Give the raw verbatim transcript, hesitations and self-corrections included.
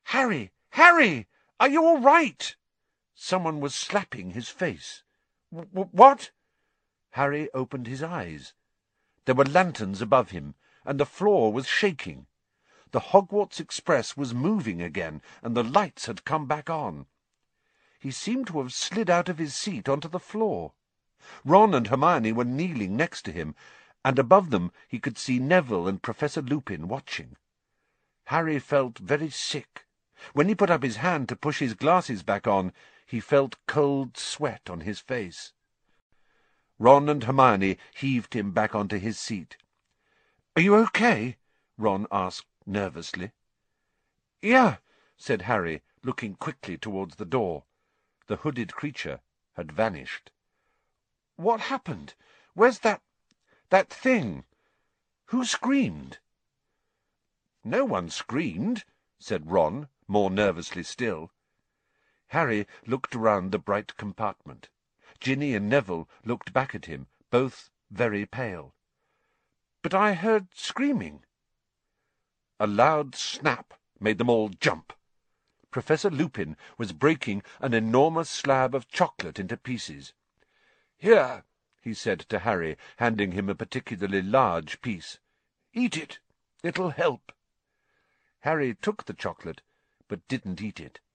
Harry! Harry! Are you all right?" Someone was slapping his face. W what? Harry opened his eyes. There were lanterns above him, and the floor was shaking. The Hogwarts Express was moving again, and the lights had come back on. He seemed to have slid out of his seat onto the floor. Ron and Hermione were kneeling next to him, and above them he could see Neville and Professor Lupin watching. Harry felt very sick. When he put up his hand to push his glasses back on, he felt cold sweat on his face. Ron and Hermione heaved him back onto his seat. "Are you okay?" Ron asked nervously. "Yeah," said Harry, looking quickly towards the door. The hooded creature had vanished. "What happened? Where's that... that thing? Who screamed?" "No one screamed," said Ron, more nervously still. Harry looked around the bright compartment. Ginny and Neville looked back at him, both very pale. "But I heard screaming." A loud snap made them all jump. Professor Lupin was breaking an enormous slab of chocolate into pieces. "Here," he said to Harry, handing him a particularly large piece. "Eat it. It'll help." Harry took the chocolate, but didn't eat it.